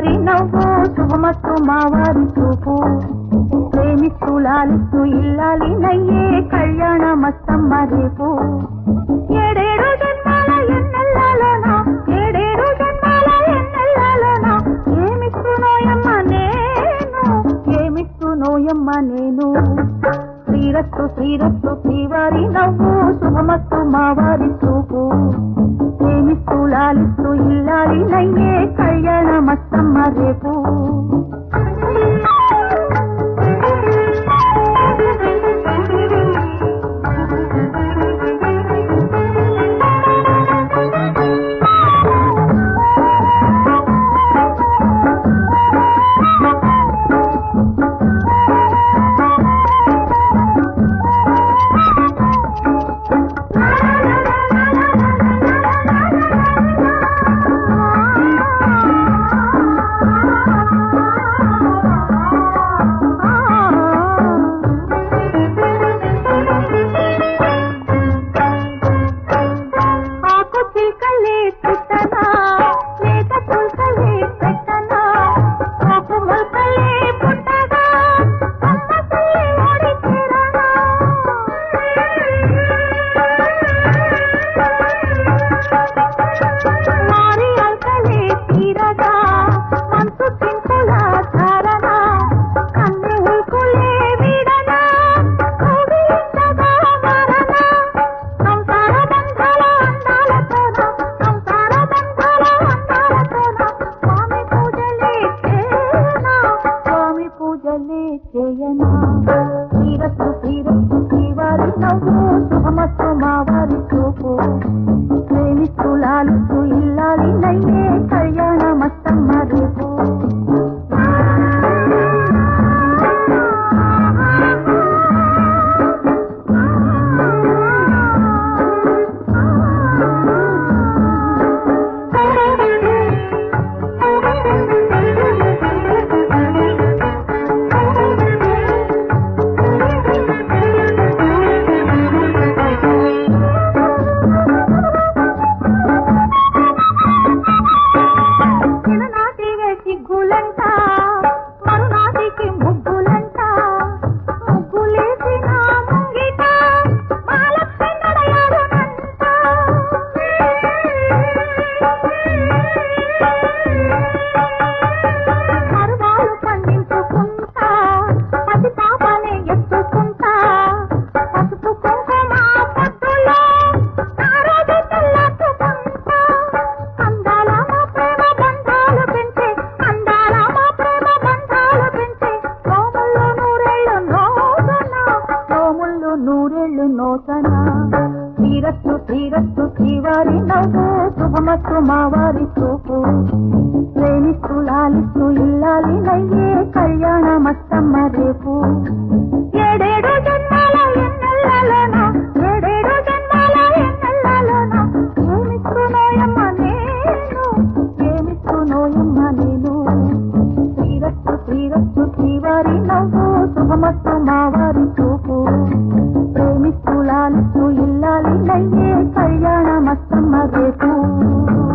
శ్రీవారి నవ్వు శుభమస్తు మా వారి చూపు ప్రేమిస్తూ లాలిస్తూ ఇల్లాలి నయ్యే కళ్యాణ మస్తమ్మ రేపు ఏడేడు జన్మాల ఎన్నెల్లాలోనా ఏడేడు జన్మాల ఎన్నెల్లాలోనా ఏమిస్తునోయమ్మ నేను శ్రీరస్తు శ్రీరస్తు శ్రీవారి నవ్వు శుభమస్తు మా వారి చూపు ప్రేమిస్తూ లాలిస్తూ ఇల్లాలి నయ్యే కళ్యాణ మస్తమ్మ రేపు శ్రీరస్తు శ్రీరస్తు శ్రీవారి నవ్వు శుభమస్తు మా వారి చూపు ప్రేమిస్తూ లాలిస్తూ ఇల్లాలి నయ్యే కళ్యాణ మస్తమ్మ రేపు శ్రీరస్తు శ్రీరస్తు శ్రీవారి నవ్వు శుభమస్తు మా వారి చూపు ప్రేమిస్తూ లాలిస్తూ ఇల్లాలి నయ్యే కళ్యాణ మస్తమ్మ రేపు ఏడేడు జన్మాల ఎన్నెల్లాలోనా ఏడేడు జన్మాల ఎన్నెల్లాలోనా ఏమిస్తునోయమ్మ నేను శ్రీరస్తు శ్రీరస్తు శ్రీవారి నవ్వు శుభమస్తు మా వారి చూపు ప్రేమిస్తూ లాలిస్తూ ఇల్లాలి నయ్యే కళ్యాణ మస్తమ్మ రేపు